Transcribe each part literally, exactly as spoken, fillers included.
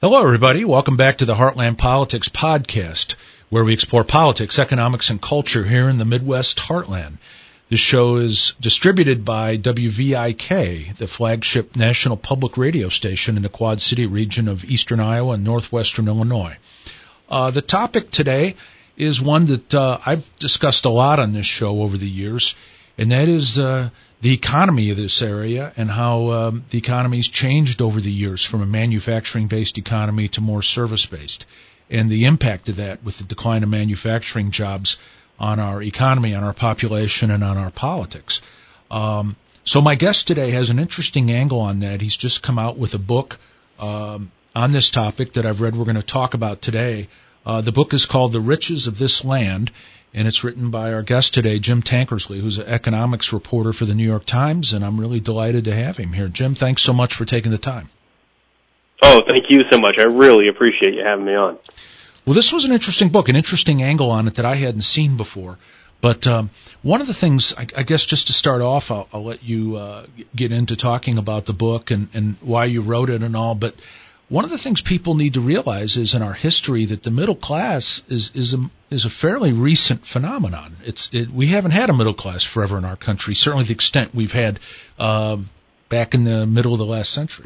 Hello, everybody. Welcome back to the Heartland Politics Podcast, where we explore politics, economics, and culture here in the Midwest Heartland. This show is distributed by W V I K, the flagship national public radio station in the Quad City region of eastern Iowa and northwestern Illinois. Uh, the topic today is one that uh, I've discussed a lot on this show over the years, and that is uh, the economy of this area and how um, the economy's changed over the years from a manufacturing-based economy to more service-based, and the impact of that with the decline of manufacturing jobs on our economy, on our population, and on our politics. Um, so my guest today has an interesting angle on that. He's just come out with a book um, on this topic that I've read we're going to talk about today. Uh, the book is called The Riches of This Land, and it's written by our guest today, Jim Tankersley, who's an economics reporter for the New York Times, and I'm really delighted to have him here. Jim, thanks so much for taking the time. Oh, thank you so much. I really appreciate you having me on. Well, this was an interesting book, an interesting angle on it that I hadn't seen before. But um, one of the things, I, I guess just to start off, I'll, I'll let you uh, get into talking about the book and, and why you wrote it and all, but one of the things people need to realize is in our history that the middle class is is a, is a fairly recent phenomenon. It's it, we haven't had a middle class forever in our country, certainly the extent we've had uh, back in the middle of the last century.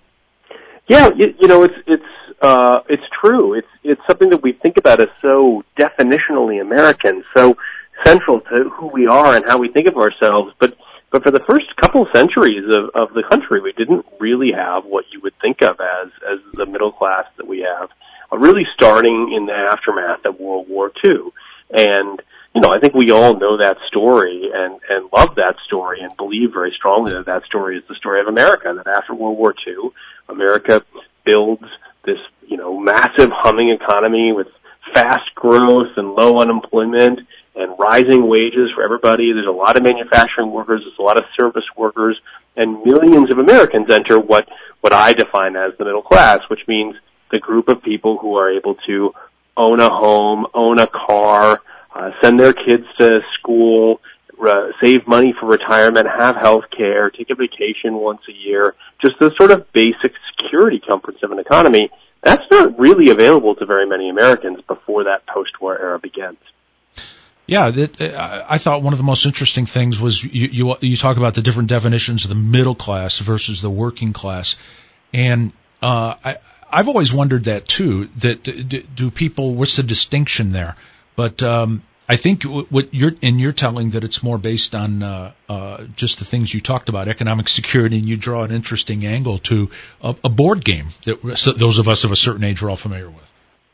Yeah, you, you know, it's it's uh, it's true. It's it's something that we think about as so definitionally American, so central to who we are and how we think of ourselves. But but for the first couple centuries of, of the country, we didn't really have what you would think of as as the middle class that we have. Uh, really, starting in the aftermath of World War Two, and you know, I think we all know that story and and love that story and believe very strongly that that story is the story of America. That after World War Two, America builds this, you know, massive humming economy with fast growth and low unemployment and rising wages for everybody. There's a lot of manufacturing workers, there's a lot of service workers, and millions of Americans enter what, what I define as the middle class, which means the group of people who are able to own a home, own a car, uh, send their kids to school, Uh, save money for retirement, have health care, take a vacation once a year, just the sort of basic security comforts of an economy. That's not really available to very many Americans before that post-war era begins. Yeah, that, uh, I thought one of the most interesting things was you, you, you talk about the different definitions of the middle class versus the working class. And uh, I, I've always wondered that, too, that do, do people, what's the distinction there? But um I think what you're, and you're telling that it's more based on uh, uh, just the things you talked about, economic security, and you draw an interesting angle to a, a board game that those of us of a certain age are all familiar with.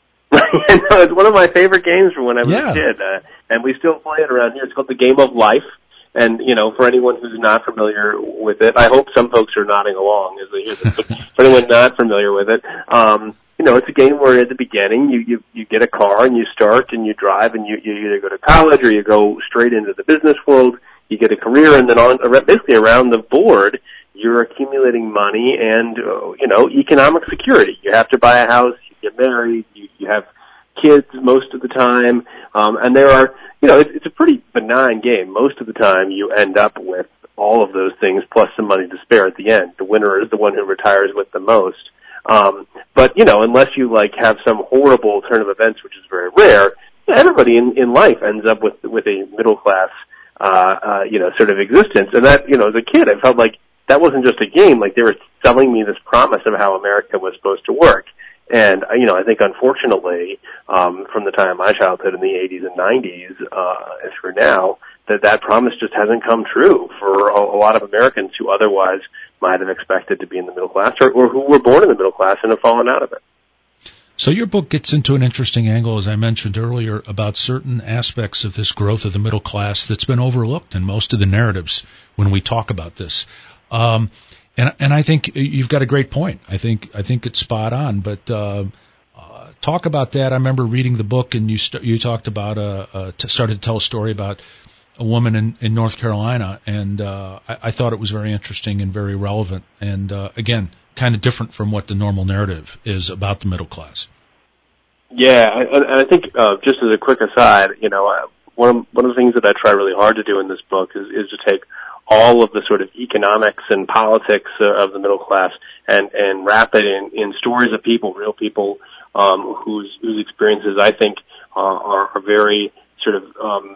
No, it's one of my favorite games from when I was yeah. a kid, uh, and we still play it around here. It's called the Game of Life, and, you know, for anyone who's not familiar with it, I hope some folks are nodding along as they hear this, but for anyone not familiar with it, um, you know, it's a game where at the beginning you, you, you get a car and you start and you drive and you, you either go to college or you go straight into the business world, you get a career, and then on, basically around the board, you're accumulating money and, uh, you know, economic security. You have to buy a house, you get married, you, you have kids most of the time, um, and there are, you know, it's, it's a pretty benign game. Most of the time you end up with all of those things plus some money to spare at the end. The winner is the one who retires with the most. Um, but, you know, unless you, like, have some horrible turn of events, which is very rare, everybody in, in life ends up with, with a middle-class, uh, uh, you know, sort of existence. And that, you know, as a kid, I felt like that wasn't just a game. Like, they were selling me this promise of how America was supposed to work. And, you know, I think, unfortunately, um, from the time of my childhood in the eighties and nineties, uh, through now, that that promise just hasn't come true for a, a lot of Americans who otherwise might have expected to be in the middle class or, or who were born in the middle class and have fallen out of it. So your book gets into an interesting angle, as I mentioned earlier, about certain aspects of this growth of the middle class that's been overlooked in most of the narratives when we talk about this. Um, and, and I think you've got a great point. I think, I think it's spot on, but, uh, uh talk about that. I remember reading the book and you, st- you talked about, uh, uh, t- started to tell a story about a woman in, in North Carolina, and uh, I, I thought it was very interesting and very relevant, and uh, again, kind of different from what the normal narrative is about the middle class. Yeah, and I, I think uh, just as a quick aside, you know, uh, one of, one of the things that I try really hard to do in this book is, is to take all of the sort of economics and politics uh, of the middle class and, and wrap it in, in stories of people, real people, um, whose, whose experiences I think uh, are, are very sort of um,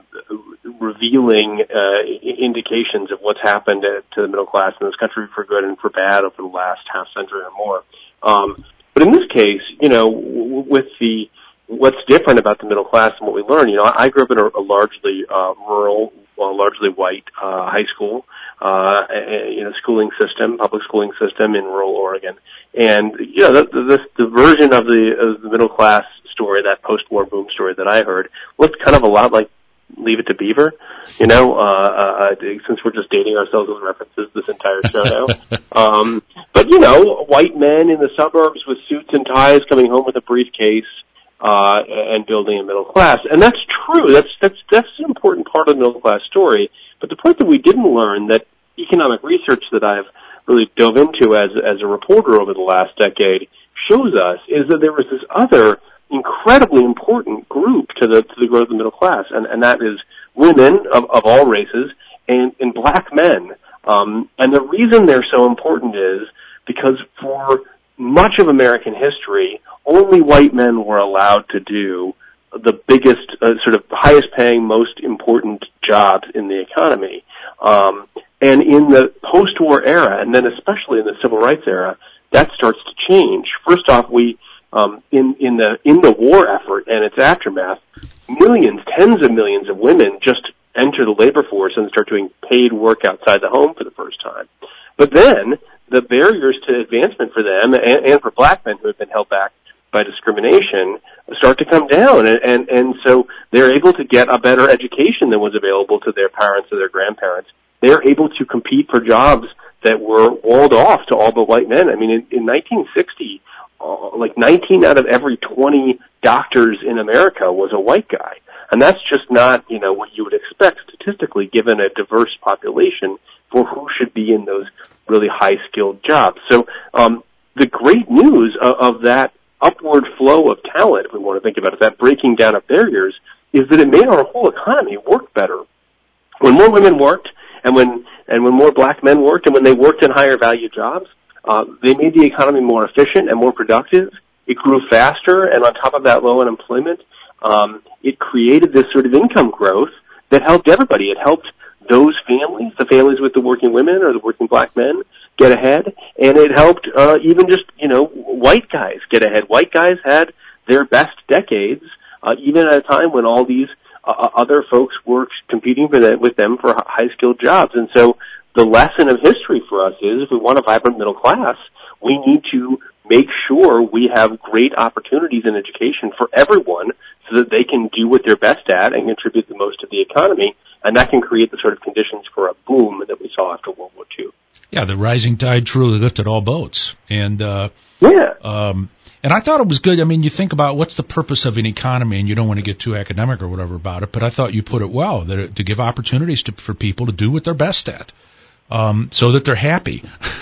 revealing uh, indications of what's happened to the middle class in this country for good and for bad over the last half century or more. Um, but in this case, you know, w- with the what's different about the middle class and what we learn, you know, I grew up in a, a largely uh, rural, well, largely white uh, high school, uh, you know, schooling system, public schooling system in rural Oregon, and you know, the, the, the version of the, of the middle class story, that post-war boom story that I heard, looked kind of a lot like Leave It to Beaver, you know, uh, uh, since we're just dating ourselves with references this entire show now. um, but, you know, white men in the suburbs with suits and ties coming home with a briefcase, uh, and building a middle class. And that's true. That's, that's, that's an important part of the middle class story. But the point that we didn't learn, that economic research that I've really dove into as, as a reporter over the last decade shows us, is that there was this other incredibly important group to the to the growth of the middle class, and, and that is women of, of all races and, and black men. Um, and the reason they're so important is because for much of American history, only white men were allowed to do the biggest, uh, sort of highest paying, most important jobs in the economy. Um, and in the post-war era, and then especially in the civil rights era, that starts to change. First off, we Um, in, in the, in the war effort and its aftermath, millions, tens of millions of women just enter the labor force and start doing paid work outside the home for the first time. But then, the barriers to advancement for them and, and for black men who have been held back by discrimination start to come down, and, and, and so they're able to get a better education than was available to their parents or their grandparents. They're able to compete for jobs that were walled off to all but white men. I mean, in, in nineteen sixty, Uh, like nineteen out of every twenty doctors in America was a white guy. And that's just not, you know, what you would expect statistically given a diverse population for who should be in those really high-skilled jobs. So um, the great news of, of that upward flow of talent, if we want to think about it, that breaking down of barriers, is that it made our whole economy work better. When more women worked and when and when more black men worked and when they worked in higher-value jobs, Uh, they made the economy more efficient and more productive. It grew faster, and on top of that low unemployment, um, it created this sort of income growth that helped everybody. It helped those families, the families with the working women or the working black men, get ahead, and it helped uh, even just, you know, white guys get ahead. White guys had their best decades, uh, even at a time when all these uh, other folks were competing for that, with them for high-skilled jobs. And so the lesson of history for us is, if we want a vibrant middle class, we need to make sure we have great opportunities in education for everyone so that they can do what they're best at and contribute the most to the economy, and that can create the sort of conditions for a boom that we saw after World War Two. Yeah, the rising tide truly lifted all boats. And, uh, yeah. Um, and I thought it was good. I mean, you think about what's the purpose of an economy, and you don't want to get too academic or whatever about it, but I thought you put it well, that it, to give opportunities to, for people to do what they're best at. Um, so that they're happy.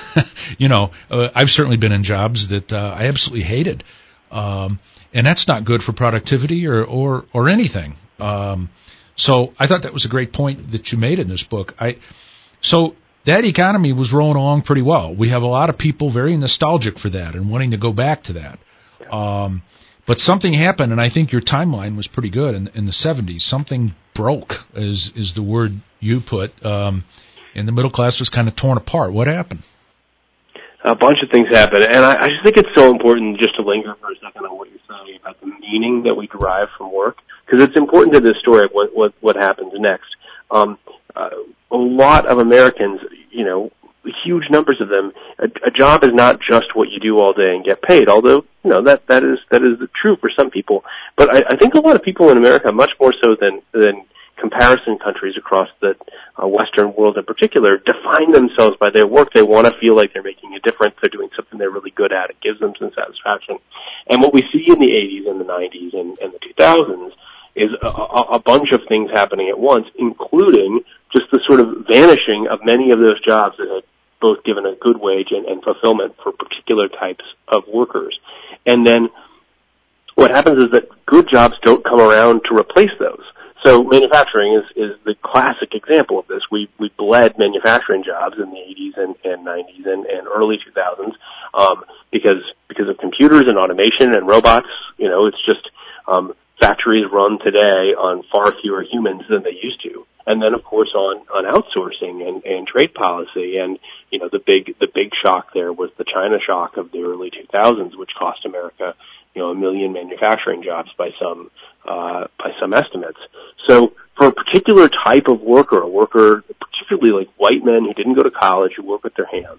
You know, uh, I've certainly been in jobs that uh, I absolutely hated, um, and that's not good for productivity or or, or anything. Um, so I thought that was a great point that you made in this book. I so that economy was rolling along pretty well. We have a lot of people very nostalgic for that and wanting to go back to that. Um, but something happened, and I think your timeline was pretty good in, in the seventies. Something broke, is is the word you put. Um, And the middle class was kind of torn apart. What happened? A bunch of things happened, and I, I just think it's so important just to linger for a second on what you're saying about the meaning that we derive from work, because it's important to this story of what what, what happens next. Um, uh, a lot of Americans, you know, huge numbers of them, a, a job is not just what you do all day and get paid. Although, you know, that that is that is true for some people, but I, I think a lot of people in America, much more so than than comparison countries across the uh, Western world in particular, define themselves by their work. They want to feel like they're making a difference. They're doing something they're really good at. It gives them some satisfaction. And what we see in the eighties and the nineties and, and the two thousands is a, a, a bunch of things happening at once, including just the sort of vanishing of many of those jobs that had both given a good wage and, and fulfillment for particular types of workers. And then what happens is that good jobs don't come around to replace those. so manufacturing is, is the classic example of this. We we bled manufacturing jobs in the eighties and, and nineties and, and early two thousands um, because because of computers and automation and robots. You know, it's just um, factories run today on far fewer humans than they used to. And then, of course, on, on outsourcing and, and trade policy. And, you know, the big the big shock there was the China shock of the early two thousands, which cost America, you know, a million manufacturing jobs by some uh, by some estimates. So for a particular type of worker, a worker, particularly like white men who didn't go to college, who work with their hands,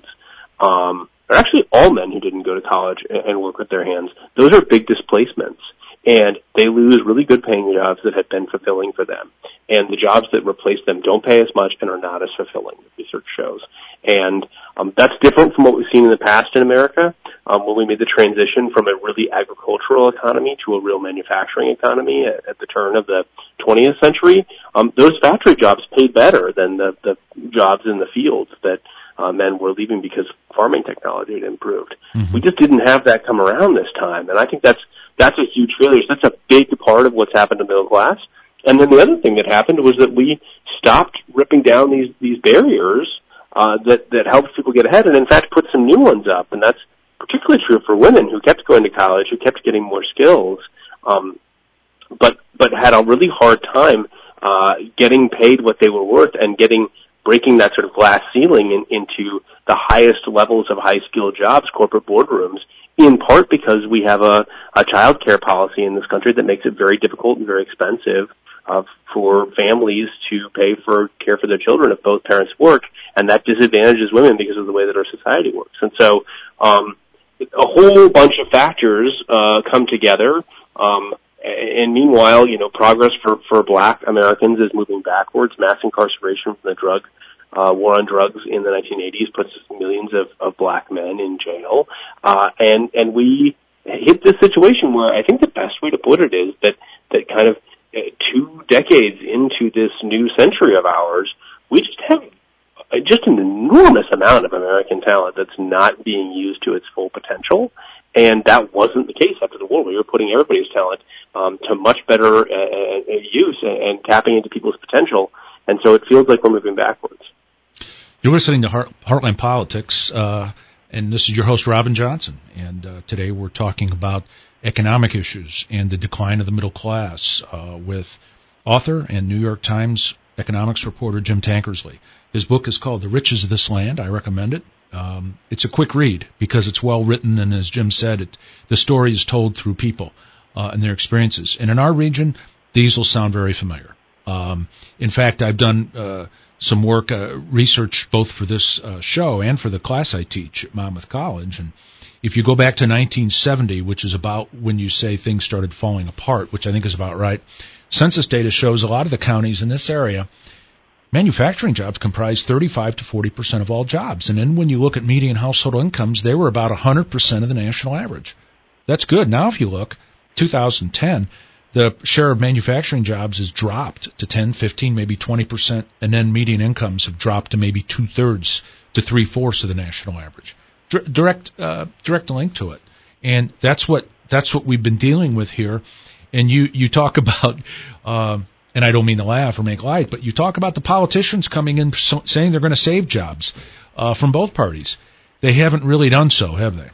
um, or actually all men who didn't go to college and, and work with their hands, those are big displacements. And they lose really good paying jobs that had been fulfilling for them. And the jobs that replace them don't pay as much and are not as fulfilling, the research shows. And um, that's different from what we've seen in the past in America, um, when we made the transition from a really agricultural economy to a real manufacturing economy at, at the turn of the twentieth century. Um, those factory jobs paid better than the, the jobs in the fields that uh, men were leaving because farming technology had improved. Mm-hmm. We just didn't have that come around this time. And I think that's That's a huge failure. So that's a big part of what's happened to middle class. And then the other thing that happened was that we stopped ripping down these these barriers uh, that that helped people get ahead, and in fact put some new ones up. And that's particularly true for women who kept going to college, who kept getting more skills, um, but but had a really hard time uh, getting paid what they were worth and getting breaking that sort of glass ceiling in, into the highest levels of high skilled jobs, corporate boardrooms. In part because we have a, a child care policy in this country that makes it very difficult and very expensive uh, for families to pay for care for their children if both parents work, and that disadvantages women because of the way that our society works. And so um, a whole bunch of factors uh, come together, um, and meanwhile, you know, progress for, for black Americans is moving backwards. Mass incarceration from the drug Uh, war on drugs in the nineteen eighties puts millions of, of black men in jail. Uh, and, and we hit this situation where I think the best way to put it is that, that kind of uh, two decades into this new century of ours, we just have uh, just an enormous amount of American talent that's not being used to its full potential. And that wasn't the case after the war. We were putting everybody's talent um, to much better uh, use and, and tapping into people's potential. And so it feels like we're moving backwards. You're listening to Heart, Heartland Politics, uh, and this is your host, Robin Johnson. And uh, today we're talking about economic issues and the decline of the middle class uh, with author and New York Times economics reporter Jim Tankersley. His book is called The Riches of This Land. I recommend it. Um, it's a quick read because it's well written, and as Jim said, it, the story is told through people uh, and their experiences. And in our region, these will sound very familiar. Um, in fact, I've done uh, some work, uh, research both for this uh, show and for the class I teach at Monmouth College. And if you go back to nineteen seventy, which is about when you say things started falling apart, which I think is about right, census data shows a lot of the counties in this area, manufacturing jobs comprise thirty-five to forty percent of all jobs. And then when you look at median household incomes, they were about one hundred percent of the national average. That's good. Now if you look, two thousand ten, the share of manufacturing jobs has dropped to ten, fifteen, maybe twenty percent, and then median incomes have dropped to maybe two-thirds to three-fourths of the national average. D- direct uh, direct link to it. And that's what that's what we've been dealing with here. And you, you talk about, uh, and I don't mean to laugh or make light, but you talk about the politicians coming in so, saying they're going to save jobs uh, from both parties. They haven't really done so, have they?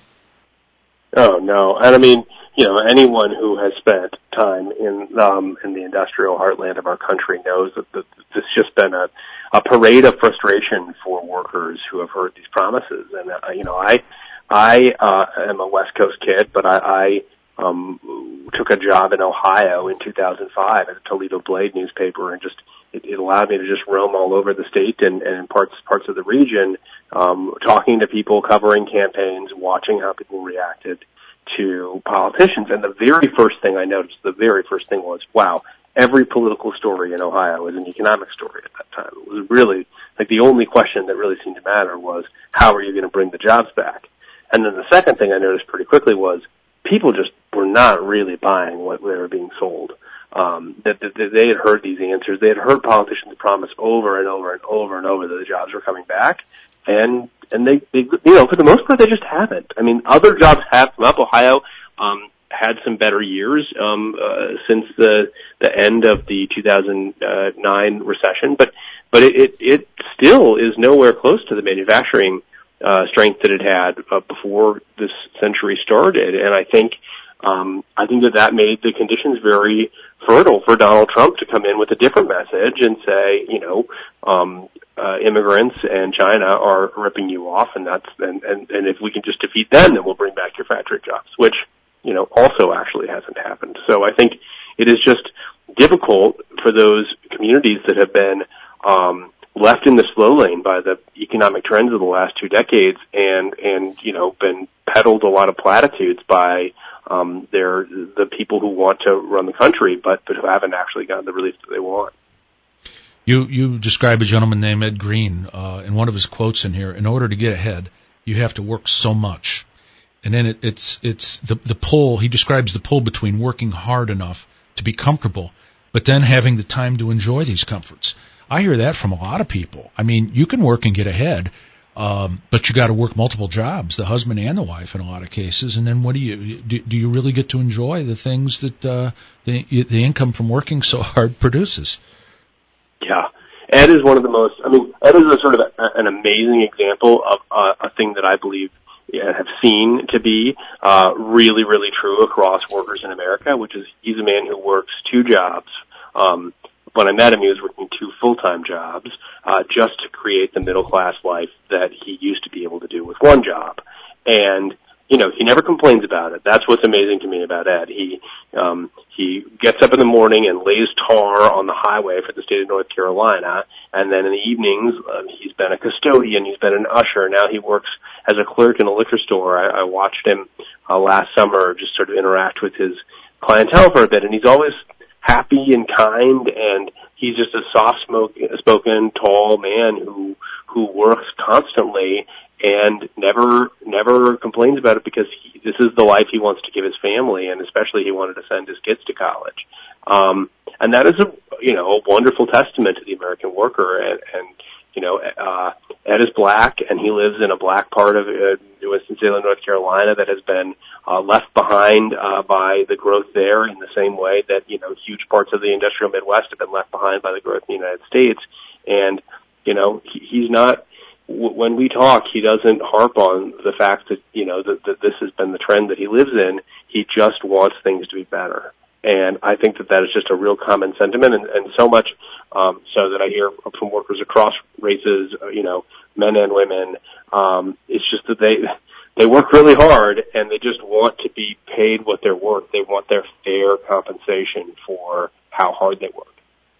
Oh, no. And I mean, you know, anyone who has spent time in um, in the industrial heartland of our country knows that this has just been a, a parade of frustration for workers who have heard these promises. And uh, you know, I I uh, am a West Coast kid, but I, I um, took a job in Ohio in two thousand five at the Toledo Blade newspaper, and just it, it allowed me to just roam all over the state and, and in parts parts of the region, um, talking to people, covering campaigns, watching how people reacted to politicians. And the very first thing I noticed, the very first thing was, wow, every political story in Ohio is an economic story at that time. It was really, like, the only question that really seemed to matter was, how are you going to bring the jobs back? And then the second thing I noticed pretty quickly was, people just were not really buying what they were being sold. Um, that, that, that they had heard these answers. They had heard politicians promise over and over and over and over that the jobs were coming back. And, and they, they, you know, for the most part, they just haven't. I mean, other jobs have come up. Ohio, um, had some better years, um, uh, since the, the end of the two thousand nine recession, but but it, it, it still is nowhere close to the manufacturing uh, strength that it had uh, before this century started. And I think um, I think that that made the conditions very fertile for Donald Trump to come in with a different message and say, you know, um, uh, immigrants and China are ripping you off, and that's and, and, and if we can just defeat them, then we'll bring back your factory jobs, which, you know, also actually hasn't happened. So I think it is just difficult for those communities that have been um, left in the slow lane by the economic trends of the last two decades, and and you know, been peddled a lot of platitudes by um, their the people who want to run the country, but but who haven't actually gotten the relief that they want. You you describe a gentleman named Ed Green uh, in one of his quotes in here. In order to get ahead, you have to work so much, and then it, it's it's the the pull. He describes the pull between working hard enough to be comfortable, but then having the time to enjoy these comforts. I hear that from a lot of people. I mean, you can work and get ahead, um, but you got to work multiple jobs, the husband and the wife in a lot of cases. And then what do you do? Do you really get to enjoy the things that uh, the the income from working so hard produces? Yeah, Ed is one of the most. I mean, Ed is a sort of a, an amazing example of uh, a thing that I believe yeah, have seen to be uh, really, really true across workers in America, which is he's a man who works two jobs. Um, When I met him, he was working two full-time jobs uh, just to create the middle-class life that he used to be able to do with one job. And, you know, he never complains about it. That's what's amazing to me about Ed. He um, he gets up in the morning and lays tar on the highway for the state of North Carolina, and then in the evenings uh, he's been a custodian, he's been an usher. Now he works as a clerk in a liquor store. I, I watched him uh, last summer just sort of interact with his clientele for a bit, and he's always happy and kind, and he's just a soft-spoken, tall man who who works constantly and never never complains about it because he, this is the life he wants to give his family, and especially he wanted to send his kids to college. Um, and that is a you know a wonderful testament to the American worker. And, and you know, uh, Ed is black, and he lives in a black part of uh, Winston-Salem, North Carolina, that has been uh, left behind uh, by the growth there in the same way that, you know, huge parts of the industrial Midwest have been left behind by the growth in the United States. And, you know, he, he's not, w- when we talk, he doesn't harp on the fact that, you know, that, that this has been the trend that he lives in. He just wants things to be better. And I think that that is just a real common sentiment, and, and so much um, so that I hear from workers across races, you know, men and women. Um, it's just that they they work really hard, and they just want to be paid what they're worth. They want their fair compensation for how hard they work.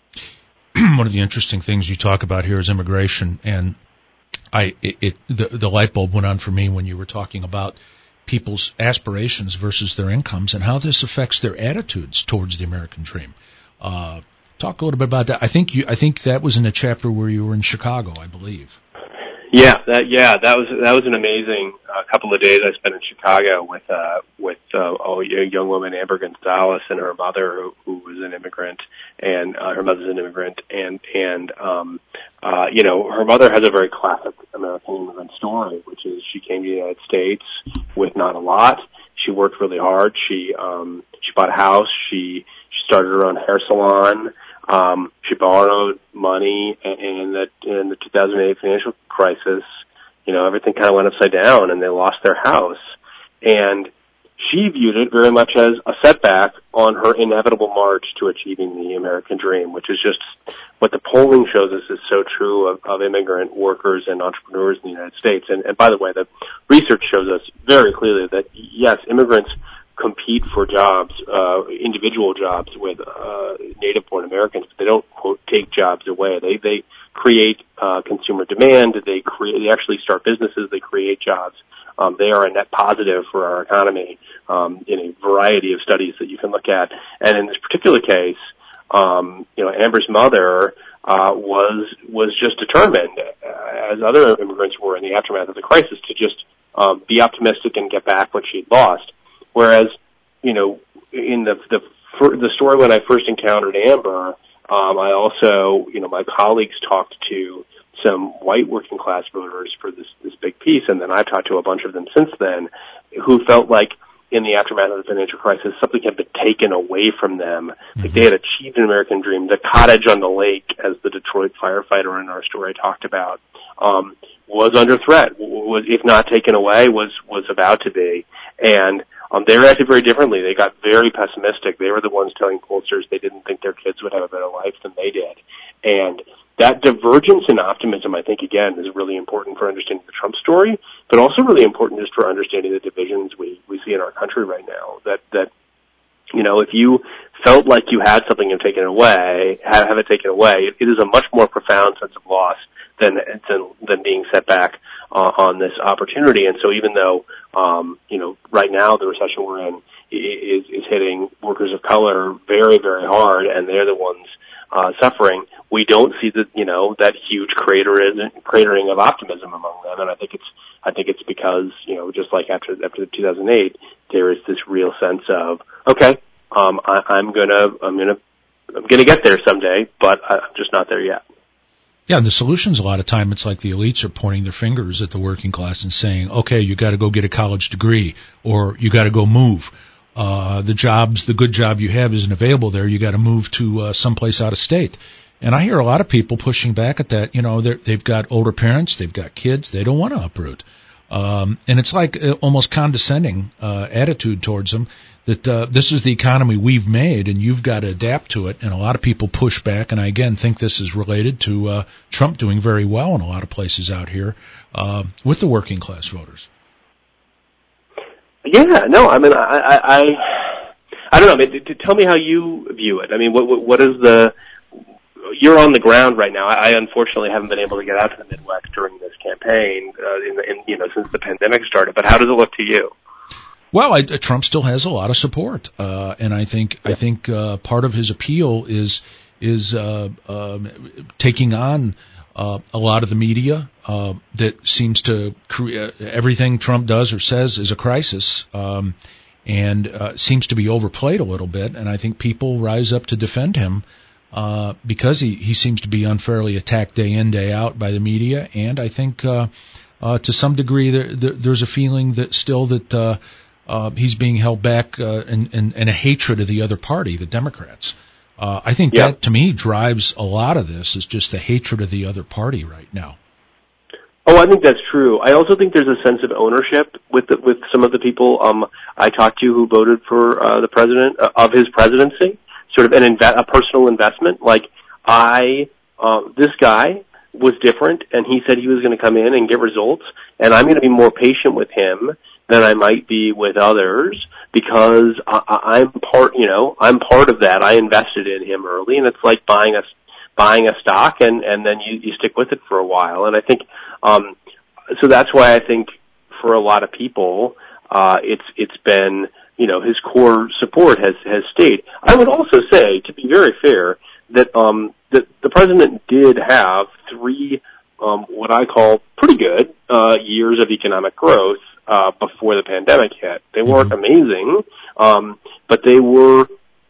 One of the interesting things you talk about here is immigration, and I it, it the, the light bulb went on for me when you were talking about people's aspirations versus their incomes and how this affects their attitudes towards the American dream. Uh, talk a little bit about that. I think you, I think that was in a chapter where you were in Chicago, I believe. Yeah, that, yeah, that was, that was an amazing uh, couple of days I spent in Chicago with, uh, with, uh, oh, a young woman, Amber Gonzalez, and her mother, who, who was an immigrant, and, uh, her mother's an immigrant, and, and, um, uh, you know, her mother has a very classic American immigrant story, which is she came to the United States with not a lot. She worked really hard. She, um, she bought a house. She, she started her own hair salon. Um, she borrowed money, and in the, in the two thousand eight financial crisis, you know, everything kind of went upside down, and they lost their house. And she viewed it very much as a setback on her inevitable march to achieving the American dream, which is just what the polling shows us is so true of, of immigrant workers and entrepreneurs in the United States. And, and by the way, the research shows us very clearly that, yes, immigrants compete for jobs, uh, individual jobs with, uh, native-born Americans, but they don't, quote, take jobs away. They, they create, uh, consumer demand. They create, they actually start businesses. They create jobs. Um, they are a net positive for our economy, um, in a variety of studies that you can look at. And in this particular case, um, you know, Amber's mother, uh, was, was just determined, uh, as other immigrants were in the aftermath of the crisis, to just, um, be optimistic and get back what she'd lost. Whereas, you know, in the, the, the story when I first encountered Amber, um, I also, you know, my colleagues talked to some white working class voters for this, this big piece, and then I've talked to a bunch of them since then who felt like in the aftermath of the financial crisis, something had been taken away from them. Mm-hmm. Like they had achieved an American dream. The cottage on the lake, as the Detroit firefighter in our story talked about, um, was under threat. Was, if not taken away, was was about to be. And um, they reacted very differently. They got very pessimistic. They were the ones telling pollsters they didn't think their kids would have a better life than they did. And that divergence in optimism, I think, again, is really important for understanding the Trump story, but also really important just for understanding the divisions we, we see in our country right now. That, that, you know, if you felt like you had something and taken away, have, have it taken away, it, it is a much more profound sense of loss than, than, than being set back uh, on this opportunity. And so even though, um, you know, right now the recession we're in is, is hitting workers of color very, very hard, and they're the ones Uh, suffering, we don't see the, you know, that huge cratering, cratering of optimism among them. And I think it's, I think it's because, you know, just like after, after two thousand eight, there is this real sense of, okay, um, I, I'm gonna, I'm gonna, I'm gonna get there someday, but I'm just not there yet. Yeah, the solutions a lot of time, it's like the elites are pointing their fingers at the working class and saying, okay, you gotta go get a college degree, or you gotta go move. Uh, the jobs, the good job you have isn't available there. You got to move to uh, someplace out of state. And I hear a lot of people pushing back at that. You know, they've got older parents, they've got kids, they don't want to uproot. Um, and it's like a, almost condescending uh, attitude towards them that uh, this is the economy we've made and you've got to adapt to it. And a lot of people push back. And I again think this is related to uh, Trump doing very well in a lot of places out here uh, with the working class voters. Yeah, no, I mean, I, I, I, I don't know. I mean, to, to tell me how you view it. I mean, what, what, what is the? You're on the ground right now. I, I unfortunately haven't been able to get out to the Midwest during this campaign, uh, in, in, you know, since the pandemic started. But how does it look to you? Well, I, Trump still has a lot of support, uh, and I think yeah. I think uh, part of his appeal is is uh, uh, taking on. Uh, a lot of the media uh, that seems to create everything Trump does or says is a crisis, um, and uh, seems to be overplayed a little bit. And I think people rise up to defend him uh, because he, he seems to be unfairly attacked day in, day out by the media. And I think uh, uh, to some degree there, there, there's a feeling that still that uh, uh, he's being held back uh, in, in, in a hatred of the other party, the Democrats. Uh, I think yeah. that, to me, drives a lot of this, is just the hatred of the other party right now. Oh, I think that's true. I also think there's a sense of ownership with the, with some of the people um, I talked to who voted for uh, the president, uh, of his presidency, sort of an inve- a personal investment. Like, I, uh, this guy was different, and he said he was going to come in and get results, and I'm going to be more patient with him than I might be with others, because I, I'm part, you know, I'm part of that. I invested in him early, and it's like buying a, buying a stock, and, and then you, you stick with it for a while. And I think, um, so that's why I think for a lot of people, uh, it's, it's been, you know, his core support has, has stayed. I would also say, to be very fair, that, um, that the president did have three, um, what I call pretty good, uh, years of economic growth, uh, before the pandemic hit. They weren't amazing, um, but they were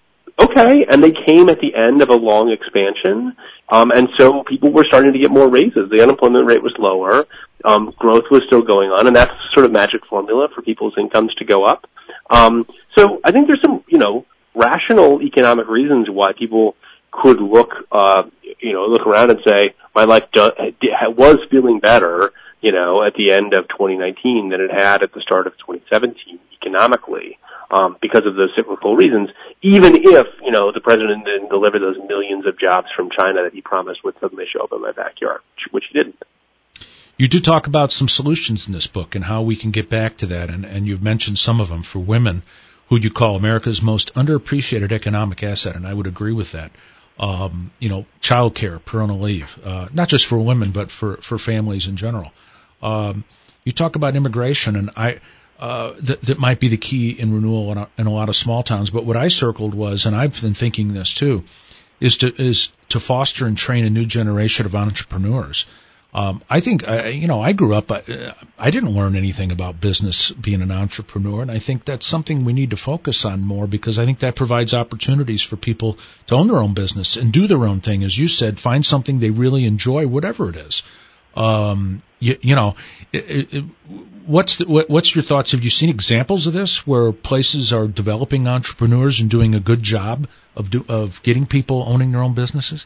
okay, and they came at the end of a long expansion, um, and so people were starting to get more raises. The unemployment rate was lower, um, growth was still going on, and that's sort of magic formula for people's incomes to go up. Um, so I think there's some, you know, rational economic reasons why people could look, uh, you know, look around and say, my life do- was feeling better, you know, at the end of twenty nineteen than it had at the start of twenty seventeen economically, um, because of those cyclical reasons, even if, you know, the president didn't deliver those millions of jobs from China that he promised would suddenly show up in my backyard, which he didn't. You do talk about some solutions in this book and how we can get back to that, and, and you've mentioned some of them for women, who you call America's most underappreciated economic asset, and I would agree with that. Um, you know, child care, parental leave, uh, not just for women, but for, for families in general. Um, you talk about immigration, and I, uh, that, that might be the key in renewal in a, in a lot of small towns. But what I circled was, and I've been thinking this too, is to, is to foster and train a new generation of entrepreneurs. Um, I think, I, you know, I grew up, I, I didn't learn anything about business being an entrepreneur, and I think that's something we need to focus on more, because I think that provides opportunities for people to own their own business and do their own thing. As you said, find something they really enjoy, whatever it is. Um, you, you know, it, it, what's the, what, what's your thoughts? Have you seen examples of this where places are developing entrepreneurs and doing a good job of do, of getting people owning their own businesses?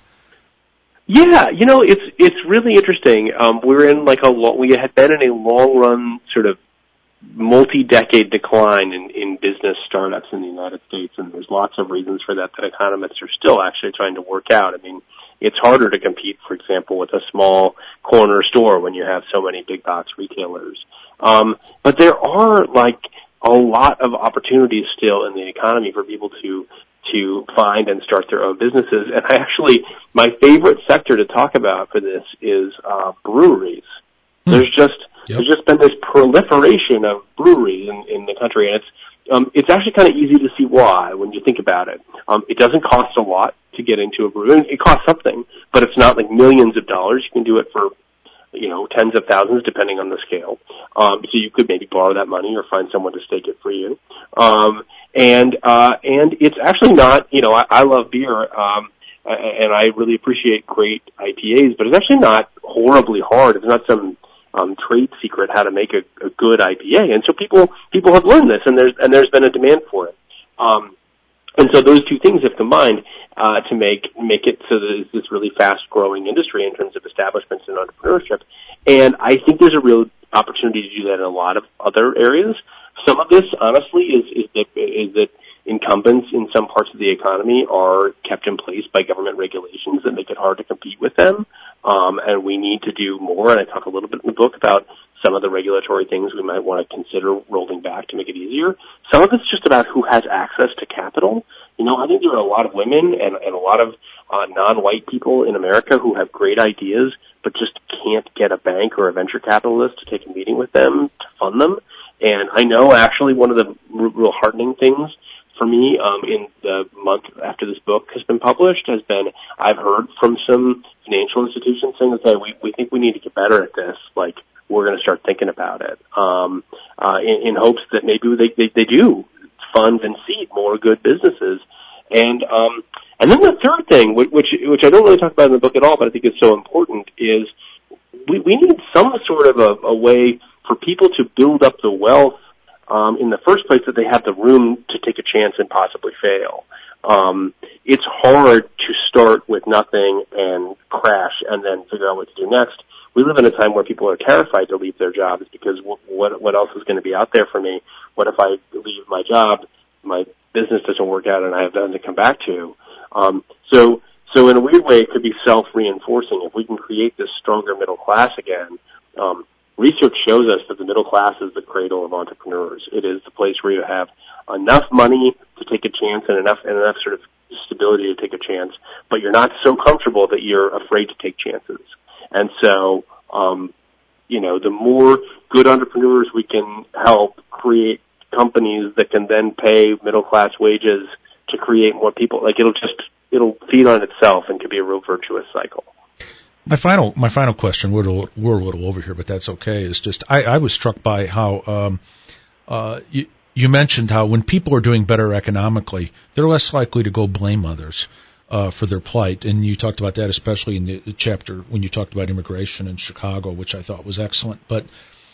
Yeah, you know, it's it's really interesting. Um, we're in like a lo- we had been in a long run sort of multi-decade decline in, in business startups in the United States, and there's lots of reasons for that that economists are still actually trying to work out. I mean, it's harder to compete, for example, with a small corner store when you have so many big box retailers. Um, but there are like a lot of opportunities still in the economy for people to to find and start their own businesses. And I actually, my favorite sector to talk about for this is uh, breweries. Hmm. There's just yep. there's just been this proliferation of breweries in, in the country, and it's um, it's actually kind of easy to see why when you think about it. Um, it doesn't cost a lot to get into a brewery. It costs something, but it's not like millions of dollars. You can do it for, you know, tens of thousands depending on the scale. Um, so you could maybe borrow that money or find someone to stake it for you. Um, and, uh, and it's actually not, you know, I, I love beer, um, and I really appreciate great I P As, but it's actually not horribly hard. It's not some, um, trade secret how to make a, a good I P A. And so people, people have learned this, and there's, and there's been a demand for it. Um, and so those two things have combined, uh, to make, make it so that it's this really fast growing industry in terms of establishments and entrepreneurship. And I think there's a real opportunity to do that in a lot of other areas. Some of this, honestly, is, is that, is that incumbents in some parts of the economy are kept in place by government regulations that make it hard to compete with them. Um, and we need to do more. And I talk a little bit in the book about some of the regulatory things we might want to consider rolling back to make it easier. Some of it's just about who has access to capital. You know, I think there are a lot of women and, and a lot of uh, non-white people in America who have great ideas, but just can't get a bank or a venture capitalist to take a meeting with them to fund them. And I know actually one of the r- real heartening things for me um, in the month after this book has been published has been I've heard from some financial institutions saying that hey, we, we think we need to get better at this. Like, we're going to start thinking about it um, uh, in, in hopes that maybe they, they, they do fund and seed more good businesses. And um, and then the third thing, which which I don't really talk about in the book at all, but I think is so important, is we, we need some sort of a, a way for people to build up the wealth um, in the first place that they have the room to take a chance and possibly fail. Um, it's hard to start with nothing and crash and then figure out what to do next. We live in a time where people are terrified to leave their jobs because what what, what else is going to be out there for me? What if I leave my job, my business doesn't work out, and I have nothing to come back to? Um, so, so in a weird way, it could be self-reinforcing. If we can create this stronger middle class again, um, research shows us that the middle class is the cradle of entrepreneurs. It is the place where you have enough money to take a chance and enough and enough sort of stability to take a chance, but you're not so comfortable that you're afraid to take chances. And so, um, you know, the more good entrepreneurs we can help create companies that can then pay middle class wages to create more people, like it'll just, it'll feed on itself and could be a real virtuous cycle. My final, my final question, we're a little, we're a little over here, but that's okay, is just, I, I was struck by how, um, uh, you, you mentioned how when people are doing better economically, they're less likely to go blame others, uh, for their plight. And you talked about that, especially in the chapter when you talked about immigration in Chicago, which I thought was excellent. But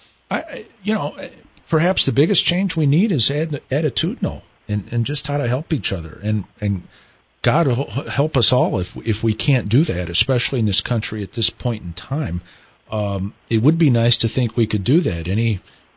I, you know, perhaps the biggest change we need is ad, attitudinal and, and just how to help each other. And, and God will help us all if, if we can't do that, especially in this country at this point in time. Um, it would be nice to think we could do that. Any,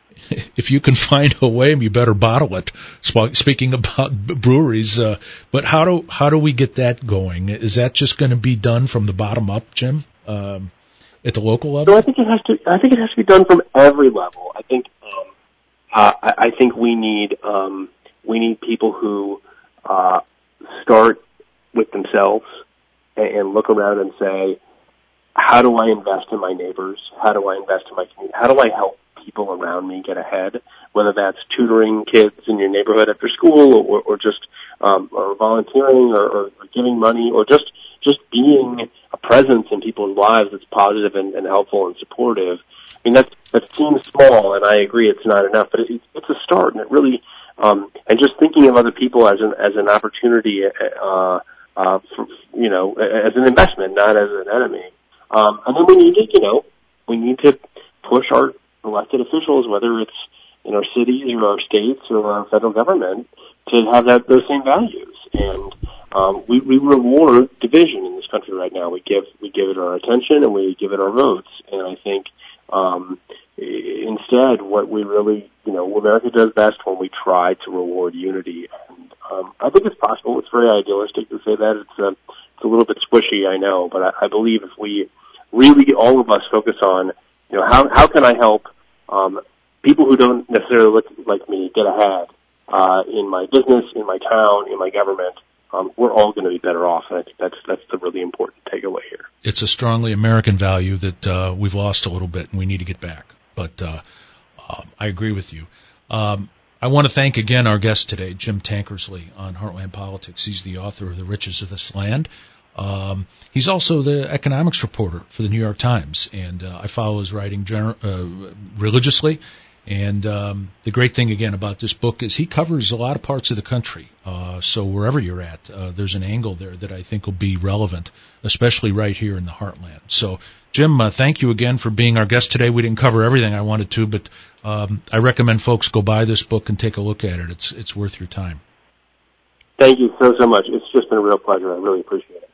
if you can find a way, you better bottle it. Speaking about breweries, uh, but how do, how do we get that going? Is that just going to be done from the bottom up, Jim? Um, at the local level? No, I think it has to, I think it has to be done from every level. I think, um, uh, I, I think we need, um, we need people who, uh, start with themselves and, and look around and say, how do I invest in my neighbors? How do I invest in my community? How do I help people around me get ahead? Whether that's tutoring kids in your neighborhood after school, or, or just um, or volunteering, or, or giving money, or just just being a presence in people's lives that's positive and, and helpful and supportive. I mean, that that seems small, and I agree it's not enough, but it, it's a start, and it really um, and just thinking of other people as an as an opportunity, uh, uh, for, you know, as an investment, not as an enemy. Um, and then we need to, you know, we need to push our elected officials, whether it's in our cities or our states or our federal government, to have that those same values. And um, we, we reward division in this country right now. We give we give it our attention and we give it our votes. And I think um, instead, what we really, you know, America does best when we try to reward unity. And um, I think it's possible. It's very idealistic to say that. It's a it's a little bit squishy, I know, but I, I believe if we really, all of us, focus on, you know, how how can I help um, people who don't necessarily look like me get ahead uh, in my business, in my town, in my government, um, we're all going to be better off. And I think that's that's the really important takeaway here. It's a strongly American value that uh, we've lost a little bit, and we need to get back. But uh, uh, I agree with you. Um, I want to thank again our guest today, Jim Tankersley, on Heartland Politics. He's the author of The Riches of This Land. Um, he's also the economics reporter for the New York Times, and uh, I follow his writing gener- uh, religiously. And um, the great thing, again, about this book is he covers a lot of parts of the country. Uh, so wherever you're at, uh, there's an angle there that I think will be relevant, especially right here in the heartland. So, Jim, uh, thank you again for being our guest today. We didn't cover everything I wanted to, but um, I recommend folks go buy this book and take a look at it. It's it's worth your time. Thank you so, so much. It's just been a real pleasure. I really appreciate it.